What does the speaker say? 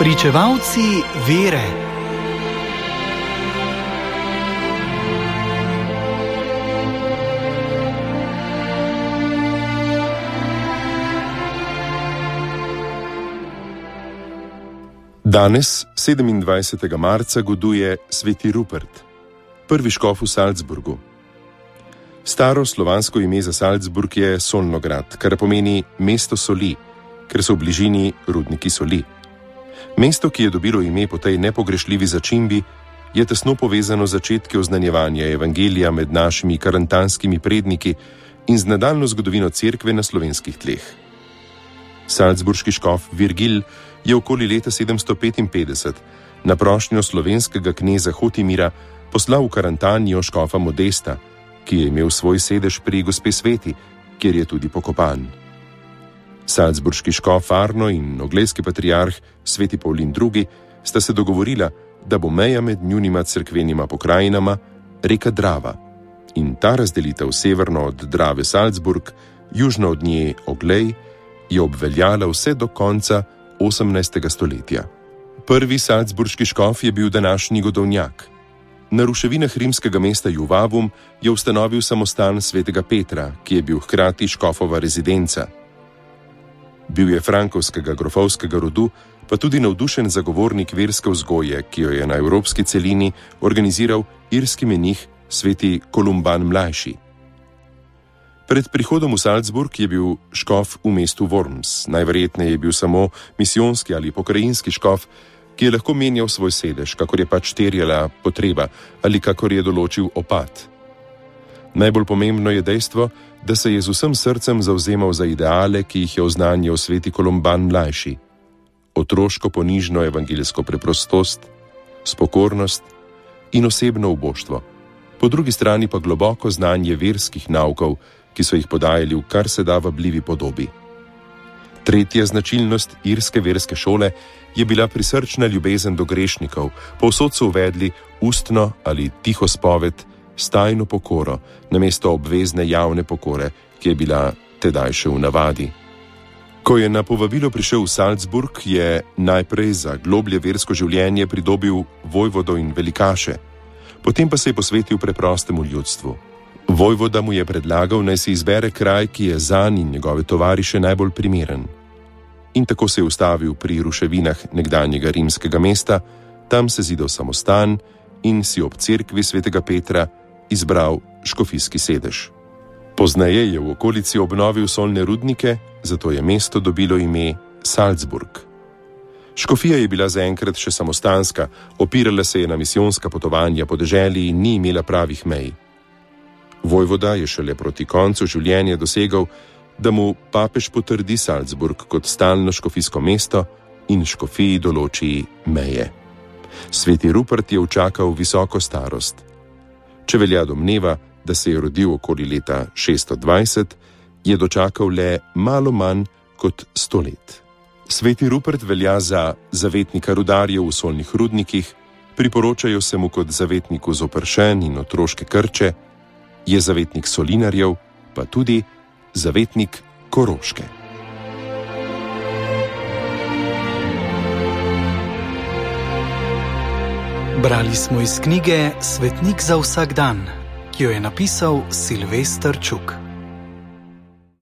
Pričevalci vere. Danes, 27. marca, goduje sveti Rupert, prvi škof v Salzburgu. Staro slovansko ime za Salzburg je Solnograd, kar pomeni mesto soli, ker so v bližini rudniki soli. Mesto, ki je dobilo ime po tej nepogrešljivi začimbi, je tesno povezano z začetki oznanjevanja evangelija med našimi karantanskimi predniki in z nadaljno zgodovino cerkve na slovenskih tleh. Salzburški škof Virgil je okoli leta 755 na prošnjo slovenskega kneza Hotimira poslal v Karantanijo škofa Modesta, ki je imel svoj sedež pri Gospe Sveti, kjer je tudi pokopan. Salzburški škof Arno in oglejski patriarh sveti Pavlin II sta se dogovorila, da bo meja med njunima cerkvenima pokrajinama reka Drava in ta razdelitev severno od Drave Salzburg, južno od nje Oglej, je obveljala vse do konca 18. stoletja. Prvi salzburški škof je bil današnji Godovnjak. Na ruševinah rimskega mesta Juvavum je ustanovil samostan svetega Petra, ki je bil hkrati škofova rezidenca. Bil je frankovskega grofovskega rodu, pa tudi navdušen zagovornik verske vzgoje, ki jo je na evropski celini organiziral irski menih sveti Kolumban Mlajši. Pred prihodom v Salzburg je bil škof v mestu Worms, najverjetneje je bil samo misijonski ali pokrajinski škof, ki je lahko menjal svoj sedež, kakor je pač terjala potreba ali kakor je določil opat. Najbolj pomembno je dejstvo, da se je z vsem srcem zavzemal za ideale, ki jih je oznanjal sveti Kolumban Mlajši. Otroško ponižno evangeljsko preprostost, spokornost in osebno uboštvo, po drugi strani pa globoko znanje verskih naukov, ki so jih podajali v kar se da vabljivi podobi. Tretja značilnost irske verske šole je bila prisrčna ljubezen do grešnikov, povsod so uvedli ustno ali tiho spoved s tajno pokoro, namesto obvezne javne pokore, ki je bila tedaj še v navadi. Ko je na povabilo prišel v Salzburg, je najprej za globlje versko življenje pridobil vojvodo in velikaše, potem pa se je posvetil preprostemu ljudstvu. Vojvoda mu je predlagal, naj si izbere kraj, ki je zanj in njegove tovariše najbolj primeren. In tako se je ustavil pri ruševinah nekdanjega rimskega mesta, tam se zidal samostan in si ob cerkvi svetega Petra izbral škofijski sedež. Pozneje je v okolici obnovil solne rudnike, zato je mesto dobilo ime Salzburg. Škofija je bila zaenkrat še samostanska, opirala se je na misijonska potovanja po deželi in ni imela pravih mej. Vojvoda je šele proti koncu življenja dosegal, da mu papež potrdi Salzburg kot stalno škofijsko mesto in škofiji določi meje. Sveti Rupert je učakal visoko starost. Če velja domneva, da se je rodil okoli leta 620, je dočakal le malo manj kot 100 let. Sveti Rupert velja za zavetnika rudarjev v solnih rudnikih, priporočajo se mu kot zavetniku zopršen in otroške krče, je zavetnik solinarjev, pa tudi zavetnik Koroške. Brali smo iz knjige Svetnik za vsak dan, ki jo je napisal Silvester Čuk.